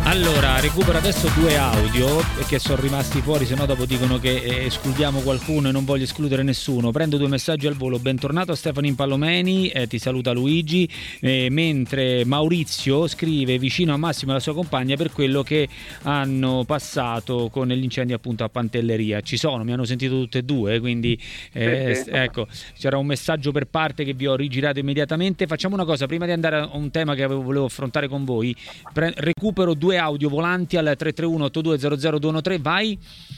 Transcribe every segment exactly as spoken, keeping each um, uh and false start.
Allora, recupero adesso due audio che sono rimasti fuori, se no dopo dicono che eh, escludiamo qualcuno e non voglio escludere nessuno. Prendo due messaggi al volo. Bentornato a Stefano Impallomeni, eh, ti saluta Luigi, eh, mentre Maurizio scrive vicino a Massimo e alla sua compagna per quello che hanno passato con gli incendi appunto a Pantelleria. Ci sono, mi hanno sentito tutte e due, quindi eh, sì, sì. ecco, c'era un messaggio per parte che vi ho rigirato immediatamente. Facciamo una cosa, prima di andare a un tema che avevo, volevo affrontare con voi, pre- recupero due audio volanti al tre tre uno otto due zero zero due uno tre. Vai.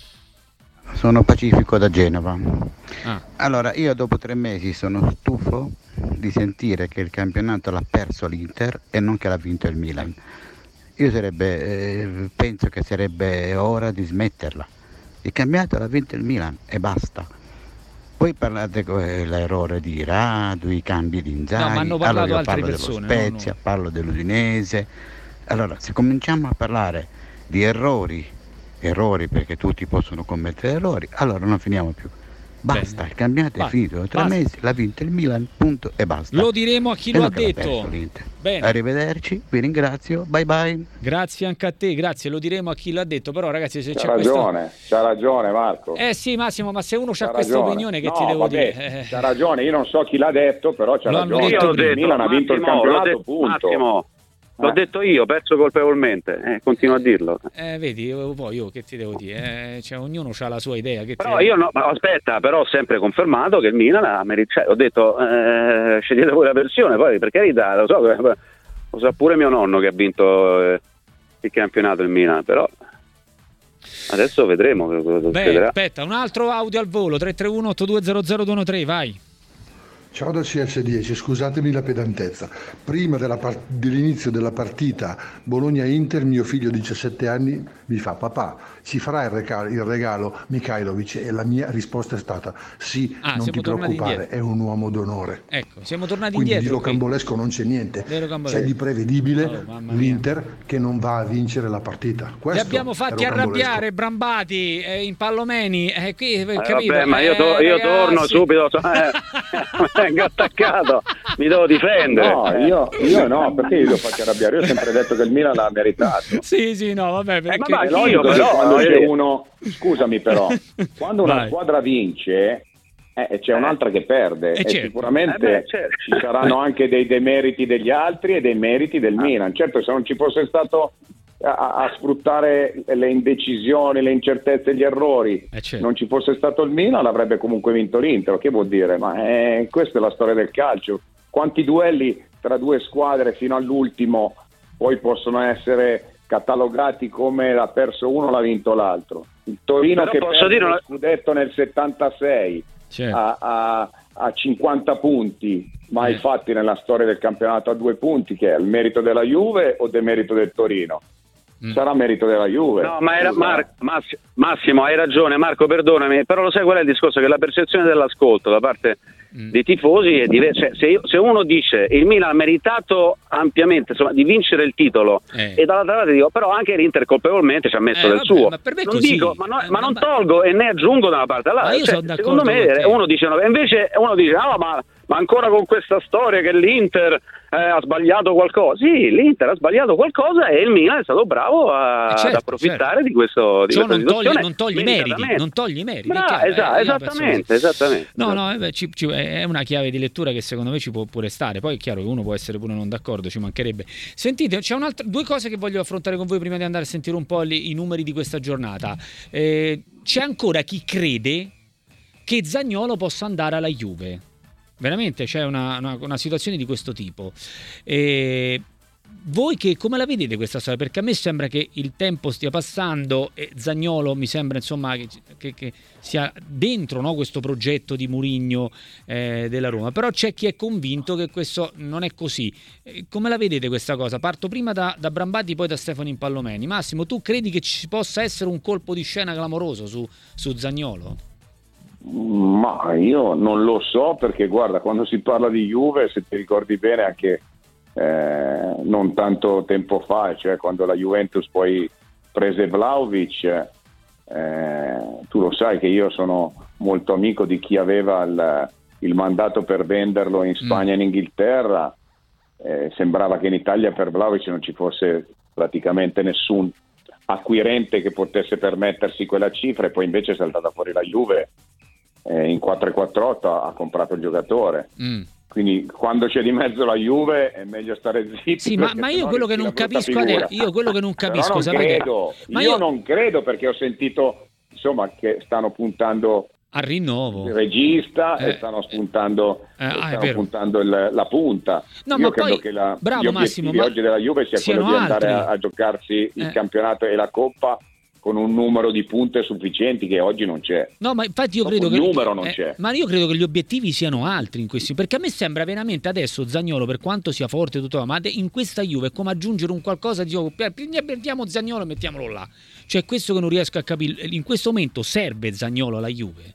Sono Pacifico da Genova. Ah. Allora, io dopo tre mesi sono stufo di sentire che il campionato l'ha perso l'Inter e non che l'ha vinto il Milan. Io sarebbe, eh, penso che sarebbe ora di smetterla. Il campionato l'ha vinto il Milan e basta. Poi parlate con l'errore di Radu, i cambi di Inzaghi. No, ma hanno parlato allora io altre parlo persone, dello Spezia, no, no. parlo dell'Udinese. Allora, se cominciamo a parlare di errori, errori perché tutti possono commettere errori, allora non finiamo più. Basta, Bene. il campionato Basta. è finito, tra Basta. mesi l'ha vinto il Milan, punto e basta. Lo diremo a chi E lo non ha che l'ha detto. perso l'Inter. Bene. Arrivederci, vi ringrazio, bye bye. Grazie anche a te, grazie, lo diremo a chi l'ha detto, però ragazzi se C'ha c'è ragione, questo... c'ha ragione Marco. Eh sì Massimo, ma se uno C'ha ha questa ragione. opinione che no, ti devo vabbè, dire... Eh... C'ha ragione, io non so chi l'ha detto, però c'ha Lo hanno ragione. detto Il prima. Milan ha vinto il Massimo, l'ho campionato, detto, punto. Massimo, l'ho Eh. detto io, perso colpevolmente, eh, continuo a dirlo. Eh, vedi, io, poi io che ti devo dire, eh, cioè, ognuno ha la sua idea. Che Però ti... io no, ma aspetta, però ho sempre confermato che il Milan ha meritato, ho detto eh, scegliete voi la versione, poi per carità, lo so, lo sa pure mio nonno che ha vinto eh, il campionato il Milan, però adesso vedremo cosa Beh, succederà. aspetta, un altro audio al volo, tre tre uno otto due zero zero due uno tre, vai. Ciao da C S dieci, scusatemi la pedantezza. Prima della part- dell'inizio della partita Bologna-Inter, mio figlio di diciassette anni mi fa: papà, ci farà il regalo, il regalo Mihajlovic? E la mia risposta è stata: sì, Ah, non siamo ti tornati preoccupare, indietro. è un uomo d'onore. Ecco, siamo tornati Quindi indietro. di rocambolesco non c'è niente, Di rocambolesco. c'è di prevedibile Oh, mamma mia. l'Inter che non va a vincere la partita. Li Questo abbiamo è fatti rocambolesco. arrabbiare, Brambati, eh, in Pallomeni, eh, qui, eh, Eh, capito? vabbè, ma io, to- Eh, io ragazzi. torno subito, eh, vengo attaccato, mi devo difendere. No, io, io no, perché io lo faccio arrabbiare? Io ho sempre detto che il Milan l'ha meritato. Sì, sì, no, vabbè, perché... ma È anch'io, logico che però, quando voglio c'è dire- uno, scusami però, quando una Vai. squadra vince eh, c'è un'altra che perde Eh, e certo. sicuramente Eh beh, certo. ci saranno anche dei demeriti degli altri e dei meriti del Milan. Certo, se non ci fosse stato a, a sfruttare le indecisioni, le incertezze, gli errori, Eh, certo. non ci fosse stato il Milan, avrebbe comunque vinto l'Inter. Che vuol dire? Ma eh, questa è la storia del calcio. Quanti duelli tra due squadre fino all'ultimo poi possono essere catalogati come l'ha perso uno, l'ha vinto l'altro. Il Torino Però che posso perde dire una- lo scudetto nel settantasei Certo. a, a, a cinquanta punti, mai Eh. fatti nella storia del campionato a due punti, che è il merito della Juve o del merito del Torino? Mm. Sarà merito della Juve. No, ma era, Scusa. Mar- Massi- Massimo, hai ragione, Marco, perdonami, però lo sai qual è il discorso? Che la percezione dell'ascolto da parte Mm. dei tifosi è diversa. Cioè, se, io- se uno dice il Milan ha meritato ampiamente, insomma, di vincere il titolo, Eh. e dall'altra parte dico però anche l'Inter colpevolmente ci ha messo Eh, del vabbè, suo, ma per me è non così. dico, ma, no- Eh, ma ma- non ma- tolgo e ne aggiungo da una parte Ma all'altra. io Cioè, sono d'accordo secondo me con te. uno dice no, e invece uno dice no, ma, ma ancora con questa storia che l'Inter eh, ha sbagliato qualcosa. Sì, l'Inter ha sbagliato qualcosa e il Milan è stato bravo a, Eh, certo, ad approfittare certo. di questo di Ciò questa non toglie, situazione non toglie i meriti, meritatamente. non toglie i meriti. Bra- è chiaro, esa- eh, io penso esattamente, così. esattamente. No, no, eh, beh, ci- ci- è una chiave di lettura che secondo me ci può pure stare. Poi è chiaro che uno può essere pure non d'accordo, ci mancherebbe. Sentite, c'è un'altra, due cose che voglio affrontare con voi prima di andare a sentire un po' li- i numeri di questa giornata. Eh, c'è ancora chi crede che Zaniolo possa andare alla Juve. Veramente c'è una, una, una situazione di questo tipo. Eh, voi che come la vedete questa storia? Perché a me sembra che il tempo stia passando e Zaniolo mi sembra insomma che, che, che sia dentro, no, questo progetto di Mourinho eh, della Roma, però c'è chi è convinto che questo non è così. Eh, come la vedete questa cosa? Parto prima da, da Brambati, poi da Stefano Impallomeni. Massimo, tu credi che ci possa essere un colpo di scena clamoroso su, su Zaniolo? Ma io non lo so, perché guarda, quando si parla di Juve, se ti ricordi bene, anche eh, non tanto tempo fa, cioè quando la Juventus poi prese Vlahovic, eh, tu lo sai che io sono molto amico di chi aveva il, il mandato per venderlo in Spagna e in Inghilterra. Eh, sembrava che in Italia per Vlahovic non ci fosse praticamente nessun acquirente che potesse permettersi quella cifra, e poi invece è saltata fuori la Juve eh, in quattro e quattro otto ha comprato il giocatore. Mm. Quindi quando c'è di mezzo la Juve è meglio stare zitti. Sì, ma, ma io quello che non capisco adesso, io quello che non capisco, non sapete? Credo, ma io, io non credo, perché ho sentito insomma che stanno puntando al rinnovo il regista eh, e stanno spuntando, eh, ah, stanno puntando il, la punta. No, io ma credo poi, che la, bravo, gli obiettivi Massimo, oggi della Juve sia quello di andare a, a giocarsi il eh. campionato e la Coppa con un numero di punte sufficienti che oggi non c'è. No, ma infatti io credo il che numero non eh, c'è. Ma io credo che gli obiettivi siano altri in questi, perché a me sembra veramente adesso Zaniolo, per quanto sia forte tutto, ma in questa Juve è come aggiungere un qualcosa di prendiamo Zaniolo e mettiamolo là. Cioè, questo che non riesco a capire. In questo momento serve Zaniolo alla Juve?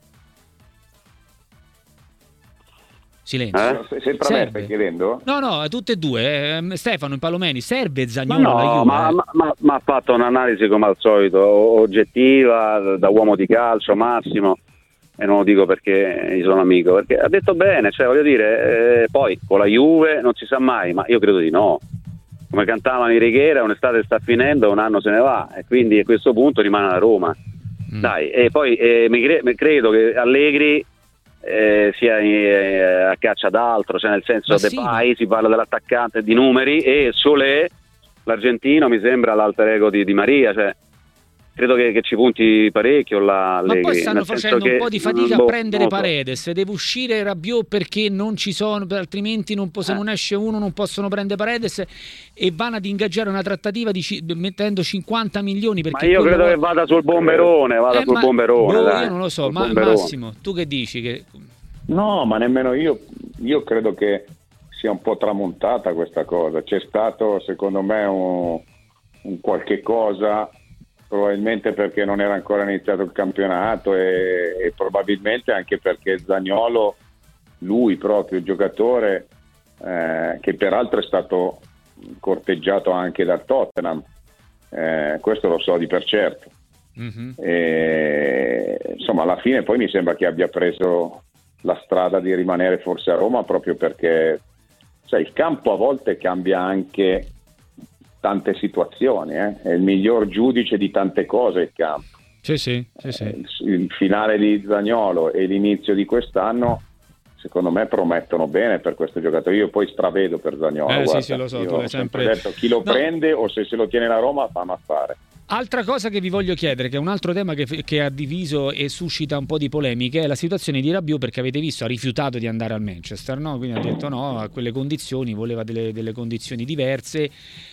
Silenzio. Eh? Sempre a me stai chiedendo? No, no, tutte e due. Eh, Stefano in Palomeni, serve Zaniolo no, alla Juve? Ma, ma, ma, ma ha fatto un'analisi come al solito, oggettiva, da uomo di calcio, Massimo, e non lo dico perché gli sono amico, perché ha detto bene, cioè voglio dire, eh, poi con la Juve non si sa mai, ma io credo di no. Come cantavano i Righiera, un'estate sta finendo, un anno se ne va, e quindi a questo punto rimane a Roma. Mm. Dai, e poi eh, mi cre- credo che Allegri Eh, sia eh, a caccia d'altro, cioè nel senso Depay, sì. Si parla dell'attaccante di numeri, e Solé, l'argentino, mi sembra l'alter ego di Di Maria, cioè credo che, che ci punti parecchio là. Ma poi stanno facendo un che, po' di fatica boh, a prendere molto. Paredes, deve uscire Rabiot perché non ci sono, altrimenti non po- se non esce uno non possono prendere Paredes, e vanno ad ingaggiare una trattativa di ci- mettendo cinquanta milioni, perché ma io credo vuole... che vada sul bomberone, vada eh, sul ma, bomberone boh, dai, io non lo so, ma bomberone. Massimo, tu che dici? Che... No, ma nemmeno io. Io credo che sia un po' tramontata questa cosa. C'è stato, secondo me, un, un qualche cosa, probabilmente perché non era ancora iniziato il campionato, e, e probabilmente anche perché Zaniolo, lui proprio il giocatore, eh, che peraltro è stato corteggiato anche dal Tottenham, eh, questo lo so di per certo. Mm-hmm. E, insomma, alla fine poi mi sembra che abbia preso la strada di rimanere forse a Roma, proprio perché sai, il campo a volte cambia anche tante situazioni, eh? È il miglior giudice di tante cose il campo. Sì, sì, sì, sì. Eh, il finale di Zaniolo e l'inizio di quest'anno secondo me promettono bene per questo giocatore. Io poi stravedo per Zaniolo. Eh, guarda, sì, sì, lo so, io tu ho hai sempre sempre detto chi lo no. prende, o se se lo tiene la Roma fa affare. Altra cosa che vi voglio chiedere, che è un altro tema che, che ha diviso e suscita un po' di polemiche, è la situazione di Rabiot, perché avete visto ha rifiutato di andare al Manchester, no? Quindi ha detto no a quelle condizioni, voleva delle, delle condizioni diverse,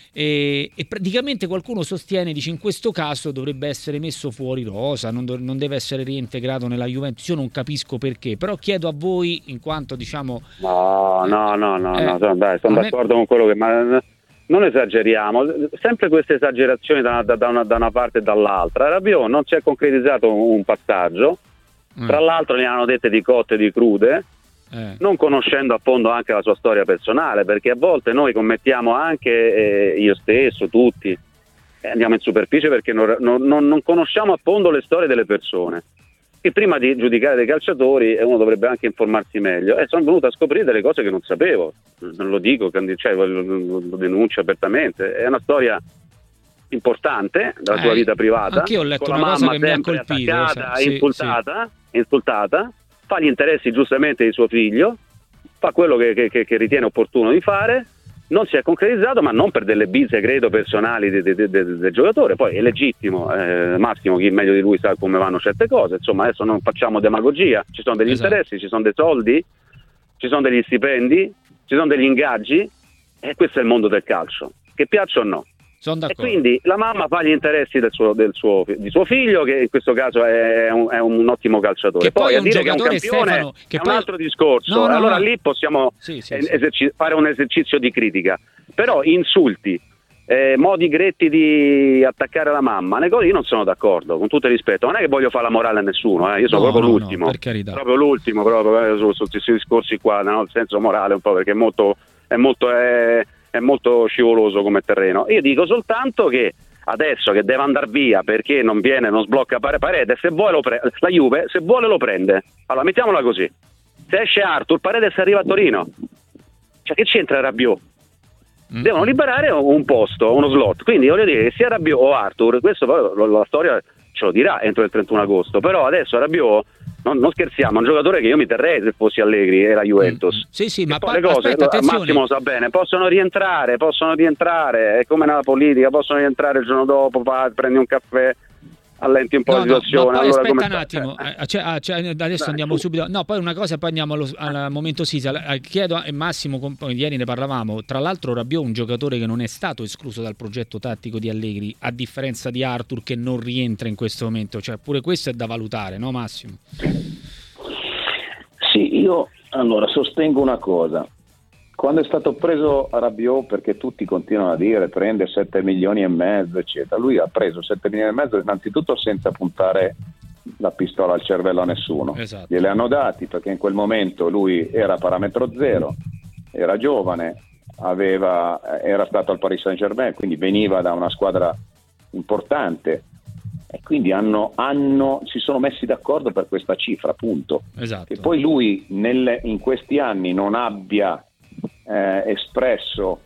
e, e praticamente qualcuno sostiene, dice in questo caso dovrebbe essere messo fuori rosa, non, do, non deve essere reintegrato nella Juventus. Io non capisco perché, però chiedo a voi, in quanto diciamo no no no no, eh, no dai, sono d'accordo me... con quello che ma... non esageriamo, sempre queste esagerazioni da, da, da, una, da una parte e dall'altra. Rabiot non si è concretizzato un passaggio, mm. tra l'altro ne hanno dette di cotte e di crude, eh. non conoscendo a fondo anche la sua storia personale, perché a volte noi commettiamo anche, eh, io stesso, tutti, eh, andiamo in superficie perché non, non, non conosciamo a fondo le storie delle persone. E prima di giudicare dei calciatori uno dovrebbe anche informarsi meglio, e sono venuto a scoprire delle cose che non sapevo, non lo dico, cioè, lo, lo denuncio apertamente. È una storia importante della eh, sua vita privata. Anch'io ho letto con una la cosa mamma che mi ha sempre colpito, attaccata, sì, insultata, sì. insultata, fa gli interessi giustamente di suo figlio, fa quello che, che, che ritiene opportuno di fare. Non si è concretizzato, ma non per delle bizze, credo, personali del de, de, de, de giocatore. Poi è legittimo, eh, Massimo, chi meglio di lui sa come vanno certe cose. Insomma, adesso non facciamo demagogia, ci sono degli esatto. interessi, ci sono dei soldi, ci sono degli stipendi, ci sono degli ingaggi, e questo è il mondo del calcio, che piaccia o no. Sono d'accordo. E quindi la mamma fa gli interessi del suo, del suo, di suo figlio, che in questo caso è un, è un ottimo calciatore. Che poi, poi a dire che è un campione, Stefano, che è poi... un altro discorso. No, no, allora no. lì possiamo sì, sì, eserci- sì. fare un esercizio di critica. Però insulti, eh, modi gretti di attaccare la mamma, le cose, io non sono d'accordo, con tutto il rispetto. Non è che voglio fare la morale a nessuno, eh. Io sono no, proprio no, l'ultimo, no, per carità. proprio l'ultimo, proprio su, su questi discorsi qua, no? Nel senso morale un po', perché è molto, è molto, è, è molto scivoloso come terreno. Io dico soltanto che adesso che deve andare via perché non viene, non sblocca Paredes, se vuole lo pre- la Juve, se vuole lo prende. Allora mettiamola così: se esce Arthur, Paredes arriva a Torino, cioè che c'entra Rabiot? mm. devono liberare un posto, uno slot, quindi voglio dire che sia Rabiot o Arthur, questo poi la storia ce lo dirà entro il trentuno agosto, però adesso Rabiot, non, non scherziamo, è un giocatore che io mi terrei se fossi Allegri e la Juventus. Mm. Sì, sì, e ma poi pa- le cose, aspetta, attenzione. Massimo sa bene, possono rientrare, possono rientrare, è come nella politica, possono rientrare il giorno dopo, va, prendi un caffè, allenti un po' no, la situazione. No, ma poi allora, aspetta come un attimo, eh, cioè, ah, cioè, adesso Dai, andiamo tu. subito. No, poi una cosa, poi andiamo allo, al momento Sisa. Eh, Chiedo a Massimo, com- ieri ne parlavamo. Tra l'altro, Rabiot è un giocatore che non è stato escluso dal progetto tattico di Allegri, a differenza di Arthur, che non rientra in questo momento. Cioè, pure questo è da valutare, no, Massimo? Sì, io allora sostengo una cosa. Quando è stato preso Rabiot, perché tutti continuano a dire prende sette milioni e mezzo, eccetera, lui ha preso sette milioni e mezzo innanzitutto senza puntare la pistola al cervello a nessuno. Esatto. Gliele hanno dati perché in quel momento lui era parametro zero, era giovane, aveva, era stato al Paris Saint-Germain, quindi veniva da una squadra importante e quindi hanno, hanno, si sono messi d'accordo per questa cifra, punto. Esatto. E poi lui nel, in questi anni non abbia Eh, espresso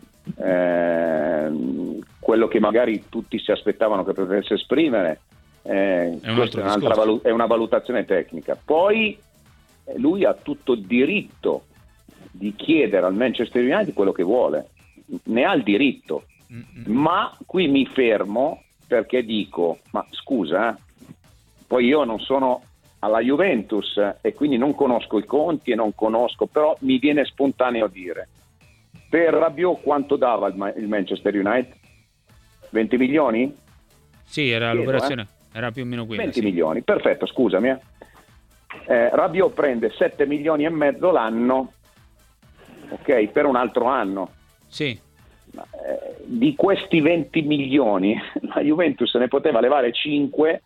eh, quello che magari tutti si aspettavano che potesse esprimere, eh, è, un questa è, un'altra valu- è una valutazione tecnica. Poi eh, lui ha tutto il diritto di chiedere al Manchester United quello che vuole, ne ha il diritto. Mm-hmm. Ma qui mi fermo perché dico, ma scusa, eh, poi io non sono alla Juventus eh, e quindi non conosco i conti e non conosco, però mi viene spontaneo dire, per Rabiot quanto dava il, Ma- il Manchester United? venti milioni? Sì, era Chiedo, l'operazione, eh? era più o meno quella. venti sì. milioni, perfetto, scusami. Eh. Eh, Rabiot prende sette milioni e mezzo l'anno, ok, per un altro anno. Sì. Eh, di questi venti milioni la Juventus ne poteva levare cinque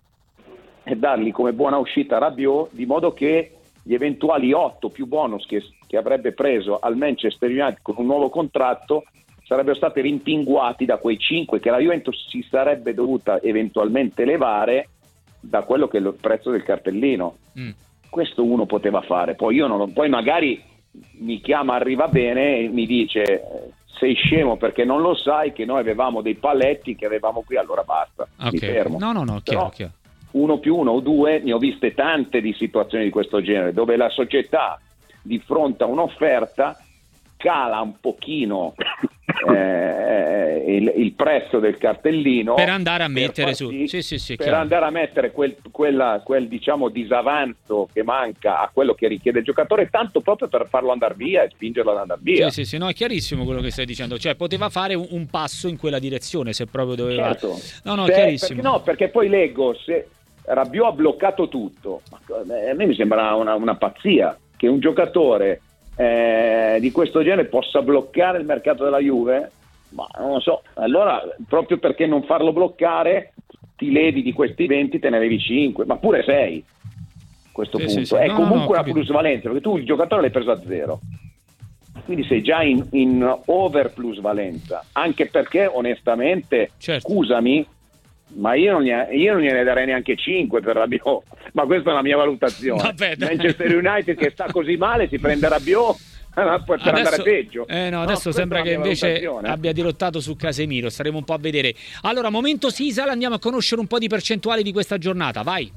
e darli come buona uscita a Rabiot, di modo che gli eventuali otto più bonus che, che avrebbe preso al Manchester United con un nuovo contratto sarebbero stati rimpinguati da quei cinque che la Juventus si sarebbe dovuta eventualmente levare da quello che è il prezzo del cartellino. Mm. Questo uno poteva fare, poi io non, poi magari mi chiama Arriva Bene e mi dice sei scemo perché non lo sai che noi avevamo dei paletti che avevamo qui, allora basta, okay. mi fermo. No, no, no, chiaro, Però, chiaro. uno più uno o due, ne ho viste tante di situazioni di questo genere, dove la società di fronte a un'offerta cala un pochino eh, il, il prezzo del cartellino per andare a mettere su sì, sì, sì, sì, per chiaro. andare a mettere quel, quella, quel diciamo disavanzo che manca a quello che richiede il giocatore, tanto proprio per farlo andare via e spingerlo ad andare via. Sì, sì, sì, no, è chiarissimo quello che stai dicendo, cioè poteva fare un, un passo in quella direzione se proprio doveva. Certo. No, no, se, chiarissimo. Perché, no, perché poi leggo se Rabiot ha bloccato tutto, a me mi sembra una, una pazzia che un giocatore eh, di questo genere possa bloccare il mercato della Juve, ma non lo so, allora proprio perché non farlo bloccare ti levi di questi venti, te ne levi cinque, ma pure sei a questo sì, punto, sì, sì. è no, comunque no, no, una plusvalenza, perché tu il giocatore l'hai preso a zero, quindi sei già in, in over plusvalenza, anche perché onestamente, certo. Scusami, ma io non, gliene, io non gliene darei neanche cinque per Rabiot, ma questa è la mia valutazione. Vabbè, Manchester United che sta così male si prende Rabiot per adesso, andare peggio. Eh no, no, adesso sembra che invece abbia dirottato su Casemiro, staremo un po' a vedere. Allora, momento Sisal, andiamo a conoscere un po' di percentuali di questa giornata, vai.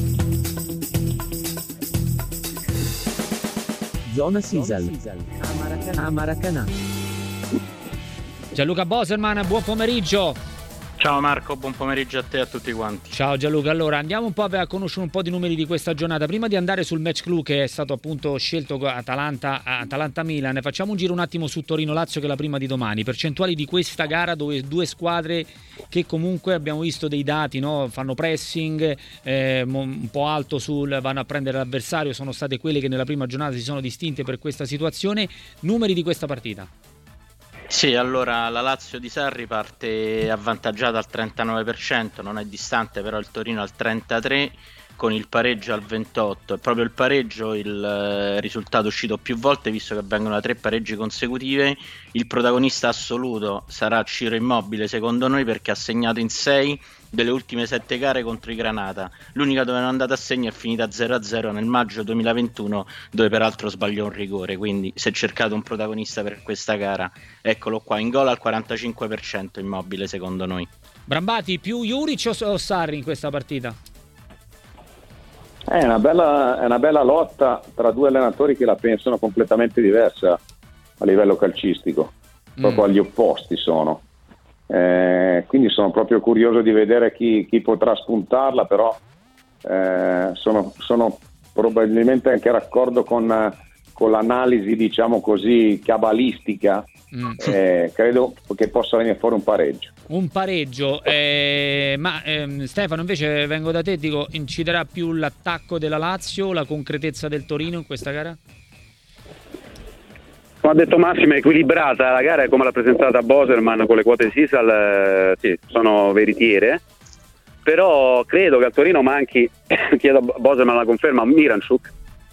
Zona Sisal a Maracanã. Gianluca Boserman, buon pomeriggio. Ciao Marco, buon pomeriggio a te e a tutti quanti. Ciao Gianluca, allora andiamo un po' a conoscere un po' di numeri di questa giornata. Prima di andare sul match clou che è stato appunto scelto Atalanta, Atalanta-Milan, facciamo un giro un attimo su Torino-Lazio che è la prima di domani. Percentuali di questa gara dove due squadre che comunque abbiamo visto dei dati, no? Fanno pressing eh, un po' alto, sul vanno a prendere l'avversario, sono state quelle che nella prima giornata si sono distinte per questa situazione. Numeri di questa partita. Sì, allora la Lazio di Sarri parte avvantaggiata al trentanove per cento, non è distante però il Torino al trentatré per cento, con il pareggio al ventotto per cento. È proprio il pareggio il eh, risultato uscito più volte, visto che avvengono da tre pareggi consecutive. Il protagonista assoluto sarà Ciro Immobile secondo noi, perché ha segnato in sei delle ultime sette gare contro i Granata. L'unica dove non è andata a segno è finita zero a zero nel maggio duemilaventuno, dove peraltro sbagliò un rigore, quindi se cercate un protagonista per questa gara, eccolo qua, in gol al quarantacinque per cento Immobile secondo noi. Brambati, più Juric o Sarri in questa partita? È una bella, è una bella lotta tra due allenatori che la pensano completamente diversa a livello calcistico, proprio mm. agli opposti sono. Eh, quindi sono proprio curioso di vedere chi, chi potrà spuntarla, però eh, sono, sono probabilmente anche d'accordo con, con l'analisi, diciamo così, cabalistica. Mm. Eh, credo che possa venire fuori un pareggio. Un pareggio, eh, ma ehm, Stefano, invece vengo da te, dico, inciderà più l'attacco della Lazio o la concretezza del Torino in questa gara? Come ha detto Massimo, è equilibrata la gara, è come l'ha presentata Boserman con le quote Sisal, eh, sì, sono veritiere, però credo che al Torino manchi, chiedo a Boserman la conferma, Miranchuk.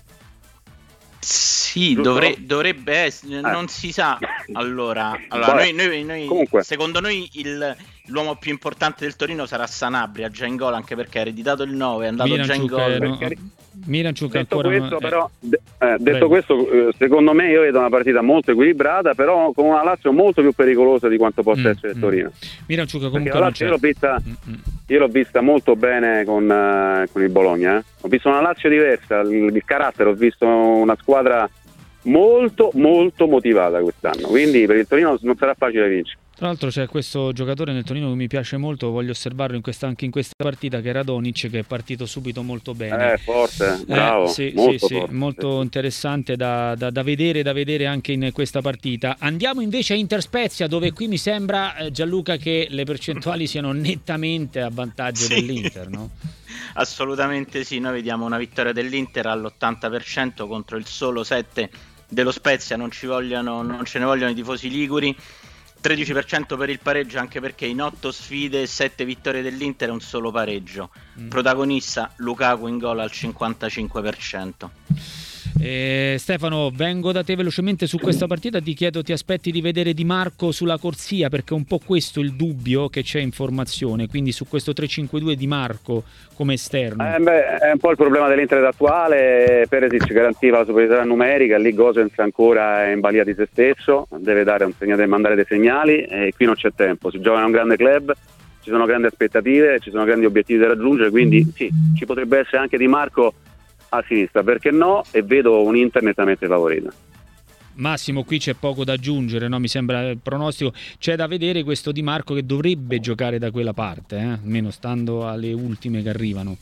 Sì, dovre- dovrebbe essere, eh. non si sa. Allora, allora noi, noi, noi secondo noi il, l'uomo più importante del Torino sarà Sanabria, già in gol, anche perché ha ereditato il nove, è andato Miranchuk, già in gol. no, perché... Miranchuk detto ancora questo, no, però, de- eh, detto questo, eh, secondo me io vedo una partita molto equilibrata, però con una Lazio molto più pericolosa di quanto possa mm, essere il mm. Torino. Miranchuk comunque perché la Lazio io l'ho vista, mm, mm. io l'ho vista molto bene con, uh, con il Bologna. Eh. Ho visto una Lazio diversa, il, il carattere, ho visto una squadra molto molto motivata quest'anno, quindi per il Torino non sarà facile vincere. Tra l'altro c'è questo giocatore nel Torino che mi piace molto, voglio osservarlo in questa, anche in questa partita, che è Radonic, che è partito subito molto bene. Eh, forte, bravo, eh, sì, molto, sì, sì, molto interessante da, da, da vedere da vedere anche in questa partita. Andiamo invece a Inter-Spezia, dove qui mi sembra, eh, Gianluca, che le percentuali siano nettamente a vantaggio sì. dell'Inter, no? Assolutamente sì, noi vediamo una vittoria dell'Inter all'ottanta per cento contro il solo sette per cento dello Spezia, non ci vogliono, non ce ne vogliono i tifosi liguri. Tredici per cento per il pareggio, anche perché in otto sfide sette vittorie dell'Inter e un solo pareggio. Mm. Protagonista Lukaku in gol al cinquantacinque per cento. Eh, Stefano, vengo da te velocemente su questa partita, ti chiedo, ti aspetti di vedere Di Marco sulla corsia, perché è un po' questo il dubbio che c'è in formazione, quindi su questo tre cinque due Di Marco come esterno. Eh beh, è un po' il problema dell'Inter attuale. Perisic garantiva la superiorità numerica, lì Gosens ancora è in balia di se stesso, deve dare un segnale, mandare dei segnali, e qui non c'è tempo, si gioca in un grande club, ci sono grandi aspettative, ci sono grandi obiettivi da raggiungere, quindi sì, ci potrebbe essere anche Di Marco a sinistra, perché no, e vedo un Inter nettamente favorita. Massimo, qui c'è poco da aggiungere, no? Mi sembra il pronostico, c'è da vedere questo Di Marco che dovrebbe giocare da quella parte, eh? almeno stando alle ultime che arrivano.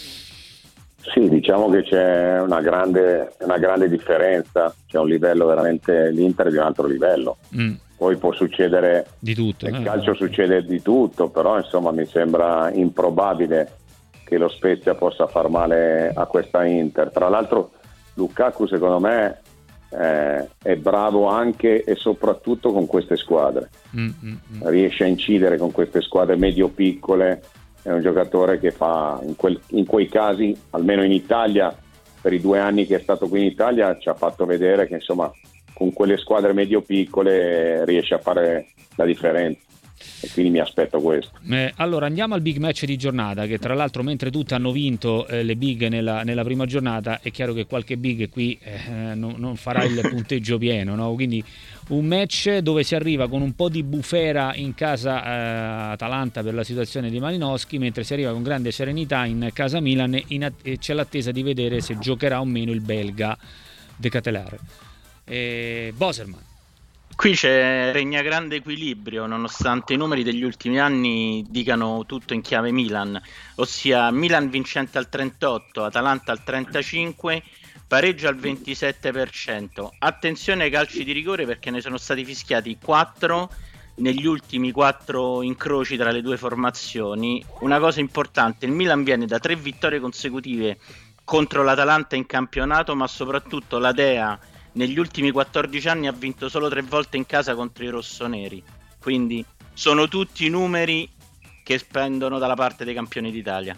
Sì, diciamo che c'è una grande, una grande differenza, c'è un livello veramente, l'Inter di un altro livello. Mm. Poi può succedere di tutto, nel eh? calcio succede di tutto, però insomma mi sembra improbabile che lo Spezia possa far male a questa Inter. Tra l'altro Lukaku secondo me eh, è bravo anche e soprattutto con queste squadre, mm, mm, mm. riesce a incidere con queste squadre medio-piccole, è un giocatore che fa in, quel, in quei casi, almeno in Italia, per i due anni che è stato qui in Italia, ci ha fatto vedere che insomma con quelle squadre medio-piccole riesce a fare la differenza. E quindi mi aspetto questo. Eh, allora andiamo al big match di giornata, che tra l'altro mentre tutti hanno vinto eh, le big nella, nella prima giornata, è chiaro che qualche big qui eh, non, non farà il punteggio pieno, no? Quindi un match dove si arriva con un po' di bufera in casa eh, Atalanta per la situazione di Malinowski, mentre si arriva con grande serenità in casa Milan e, in, e c'è l'attesa di vedere se giocherà o meno il belga De Ketelaere. eh, Boserman. Qui c'è, regna grande equilibrio, nonostante i numeri degli ultimi anni dicano tutto in chiave Milan, ossia Milan vincente al trentotto, Atalanta al trentacinque, pareggio al ventisette per cento. Attenzione ai calci di rigore, perché ne sono stati fischiati quattro negli ultimi quattro incroci tra le due formazioni. Una cosa importante, il Milan viene da tre vittorie consecutive contro l'Atalanta in campionato, ma soprattutto la Dea negli ultimi quattordici anni ha vinto solo tre volte in casa contro i rossoneri, quindi sono tutti numeri che spendono dalla parte dei campioni d'Italia.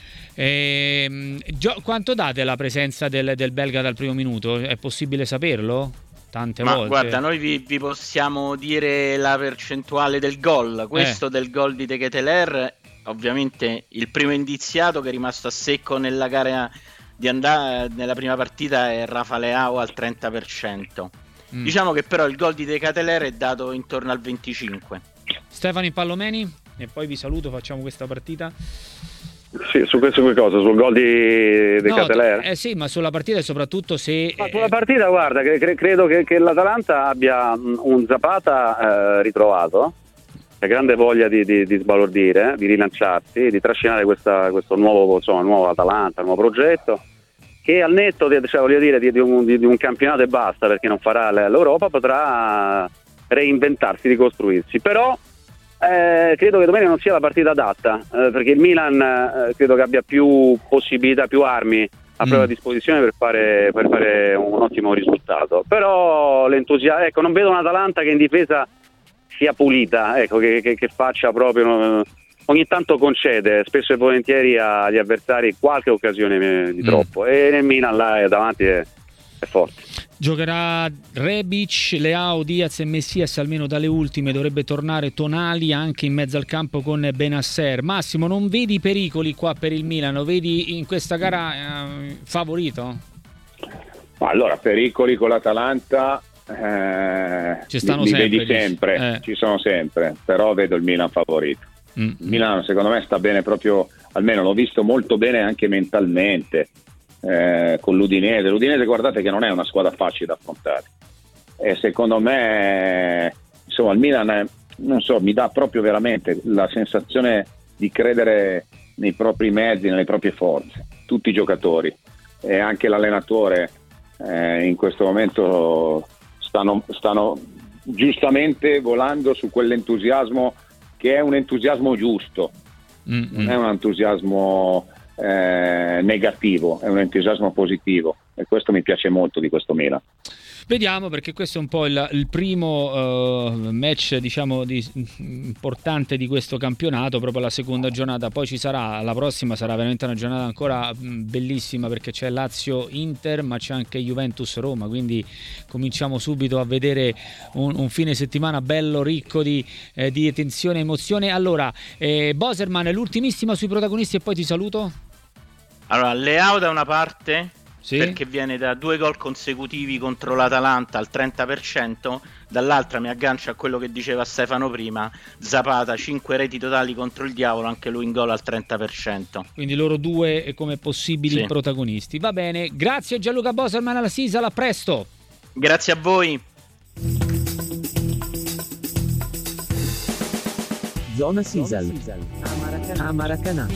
Eh, gio- quanto date la presenza del, del belga dal primo minuto? È possibile saperlo? Tante Ma volte. Guarda, noi vi, vi possiamo dire la percentuale del gol. Questo eh. del gol di De Ketelaere ovviamente il primo indiziato che è rimasto a secco nella gara di andare nella prima partita è Rafa Leao al trenta per cento. Mm. Diciamo che però il gol di De Ketelaere è dato intorno al venticinque. Stefano Pallomeni, e poi vi saluto, facciamo questa partita. Sì, su questo che cosa? Sul gol di De no, Ketelaere? Eh sì, ma sulla partita e soprattutto se... Ma sulla partita, guarda, cre- credo che, che l'Atalanta abbia un Zapata eh, ritrovato, ha grande voglia di, di, di sbalordire, di rilanciarsi, di trascinare questa, questo nuovo, insomma, nuovo Atalanta, nuovo progetto, che al netto di, cioè, voglio dire, di, di, un, di, di un campionato e basta, perché non farà l'Europa, potrà reinventarsi, ricostruirsi. Però eh, credo che domenica non sia la partita adatta, eh, perché il Milan eh, credo che abbia più possibilità, più armi a propria mm. disposizione per fare, per fare un ottimo risultato. Però l'entusiasmo, ecco, non vedo un'Atalanta che in difesa sia pulita, ecco, che, che, che faccia proprio, ogni tanto concede spesso e volentieri agli avversari qualche occasione di troppo, mm. e nel Milan là davanti è, è forte. Giocherà Rebic, Leao, Diaz e Messias, almeno dalle ultime. Dovrebbe tornare Tonali anche in mezzo al campo con Benasser. Massimo, non vedi pericoli qua per il Milan? Lo vedi in questa gara eh, favorito? Allora, pericoli con l'Atalanta eh, ci stanno li, sempre, li vedi sempre, eh. ci sono sempre, però vedo il Milan favorito. Mm. Il Milan secondo me sta bene proprio, almeno l'ho visto molto bene anche mentalmente. Eh, con l'Udinese l'Udinese guardate che non è una squadra facile da affrontare, e secondo me insomma il Milan è, non so, mi dà proprio veramente la sensazione di credere nei propri mezzi, nelle proprie forze, tutti i giocatori e anche l'allenatore eh, in questo momento stanno, stanno giustamente volando su quell'entusiasmo che è un entusiasmo giusto, mm-hmm. non è un entusiasmo Eh, negativo, è un entusiasmo positivo, e questo mi piace molto di questo Milan. Vediamo, perché questo è un po' il, il primo uh, match, diciamo, di, importante di questo campionato, proprio la seconda giornata. Poi ci sarà, la prossima sarà veramente una giornata ancora mh, bellissima, perché c'è Lazio-Inter, ma c'è anche Juventus-Roma, quindi cominciamo subito a vedere un, un fine settimana bello, ricco di, eh, di tensione e emozione. Allora, eh, Boserman, l'ultimissima sui protagonisti e poi ti saluto. Allora, Leao da una parte, sì, perché viene da due gol consecutivi contro l'Atalanta al trenta per cento, dall'altra mi aggancio a quello che diceva Stefano prima, Zapata, cinque reti totali contro il Diavolo, anche lui in gol al trenta per cento. Quindi loro due come possibili, sì, protagonisti. Va bene, grazie Gianluca Boserman alla Sisal, a presto. Grazie a voi. Zona Sisal a Maracanã.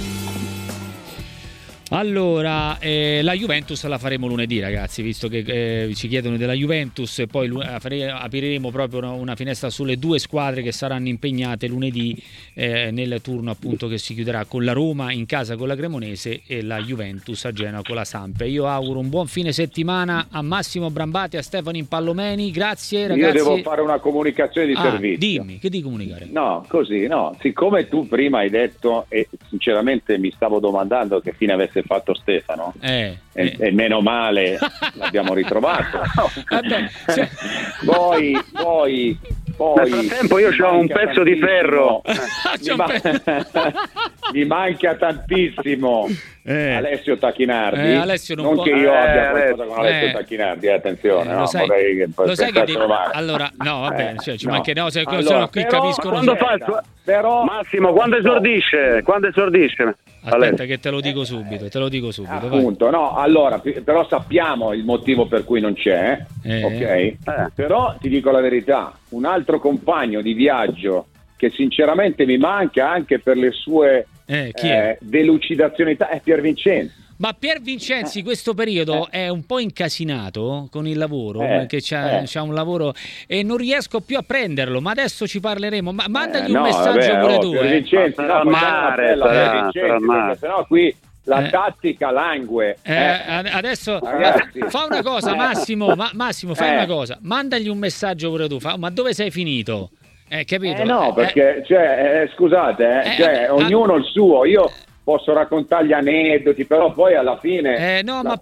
Allora, eh, la Juventus la faremo lunedì, ragazzi, visto che eh, ci chiedono della Juventus, e poi lu- apriremo proprio una, una finestra sulle due squadre che saranno impegnate lunedì eh, nel turno appunto che si chiuderà con la Roma in casa con la Cremonese e la Juventus a Genova con la Samp. Io auguro un buon fine settimana a Massimo Brambati, a Stefano Impallomeni, grazie ragazzi. Io devo fare una comunicazione di ah, servizio. Dimmi, che di comunicare? No, così, no, siccome tu prima hai detto, e sinceramente mi stavo domandando che fine avesse fatto Stefano, eh, e, eh. e meno male l'abbiamo ritrovato. Vabbè, se... poi poi poi nel frattempo io ho un pezzo di ferro, mi, ma... mi manca tantissimo eh. Alessio Tacchinardi, eh, Alessio non, non può... che io eh, abbia qualcosa eh, con Alessio eh. Tacchinardi, attenzione, eh, no, lo sai, che lo sai che devi... allora no va bene, cioè, ci no. manca, no, se, allora, se no, qui però, capiscono quando fa il... però Massimo quando esordisce quando esordisce aspetta Alessio. Che te lo dico subito, te lo dico subito. Appunto, vai. No, allora, però sappiamo il motivo per cui non c'è, eh. ok? Eh. Però ti dico la verità, un altro compagno di viaggio che sinceramente mi manca anche per le sue eh, chi è? Eh, delucidazioni è Pier Vincenzi. Ma Pier Vincenzi questo periodo eh. è un po' incasinato con il lavoro, eh. perché c'ha, eh. c'ha un lavoro e non riesco più a prenderlo, ma adesso ci parleremo. Ma mandagli eh, no, un messaggio vabbè, pure oh, tu. Pier eh. Vincenzi, no, mare, sarà, sarà mare. Sennò qui la eh. tattica langue. Eh, eh. Adesso Ragazzi. fa una cosa, Massimo, ma, Massimo, fai eh. una cosa, mandagli un messaggio pure tu. Fa, ma dove sei finito? Eh, capito? Eh no, perché eh. cioè, eh, scusate, eh, Eh, cioè, eh, ognuno il suo. Io posso raccontargli aneddoti, però poi alla fine eh, no, ma poi,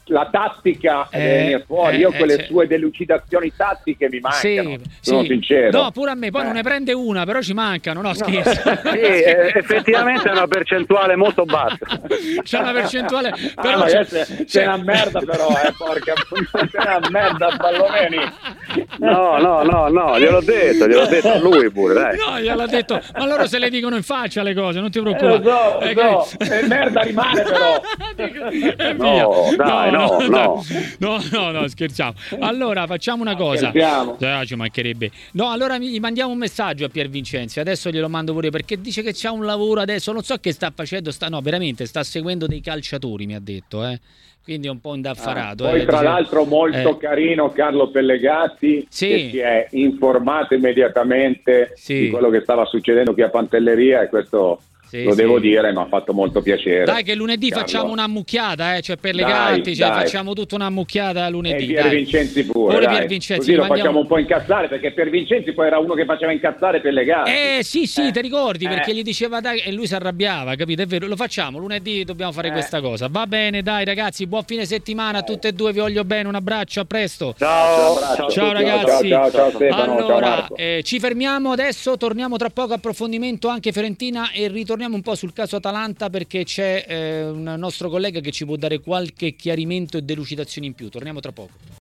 la tattica Eh, deve venire fuori. eh, Io eh, quelle cioè- sue delucidazioni tattiche mi mancano, Sì, sono sì. sincero. No, pure a me, poi Eh. non ne prende una, però ci mancano, no scherzo. Sì, eh, effettivamente è una percentuale molto bassa. C'è una percentuale, Ah, però ma c'è, c'è, c'è c'è- una merda però, eh, porca c'è una merda a Ballomeni. No, no, no, no, gliel'ho detto, gliel'ho detto a lui pure, dai. No, gliel'ha detto, ma loro se le dicono in faccia le cose, non ti Eh, preoccupare. lo so, Eh, lo so, che- eh, merda rimane però. È No, via. dai, no, no. dai. no, no, no, scherziamo. Allora facciamo una cosa. Scherziamo. Eh, ci mancherebbe. No, allora gli mandiamo un messaggio a Pier Vincenzi. Adesso glielo mando pure perché dice che c'ha un lavoro adesso. Non so che sta facendo. Sta, no, veramente sta seguendo dei calciatori, mi ha detto. Eh. Quindi è un po' indaffarato. Poi eh, tra dice- l'altro molto eh, carino Carlo Pellegatti, Sì. che si è informato immediatamente Sì. di quello che stava succedendo qui a Pantelleria, e questo Sì, lo sì. devo dire, mi ha fatto molto piacere. Dai che lunedì Carlo. facciamo una mucchiata, eh, cioè per le Dai, gatti, cioè dai. facciamo tutta una mucchiata E lunedì. Pier dai. Vincenzi pure, Pure dai. Pier Vincenzi, Così gli lo mandiamo- facciamo un po' incazzare, perché Pier Vincenzi poi era uno che faceva incazzare Pellegatti. Eh sì sì, Eh, ti ricordi eh. perché gli diceva dai e lui si arrabbiava, capito? È vero, lo facciamo, lunedì dobbiamo fare Eh. questa cosa. Va bene, dai ragazzi, buon fine settimana a tutte e due, vi voglio bene, un abbraccio, a presto. Ciao, Un abbraccio a Ciao tutti. ragazzi. Ciao, ciao, ciao Stefano, ciao Allora, Marco. eh, ci fermiamo adesso, torniamo tra poco, approfondimento anche Fiorentina e ritorniamo un po' sul caso Atalanta perché c'è eh, un nostro collega che ci può dare qualche chiarimento e delucidazione in più. Torniamo tra poco.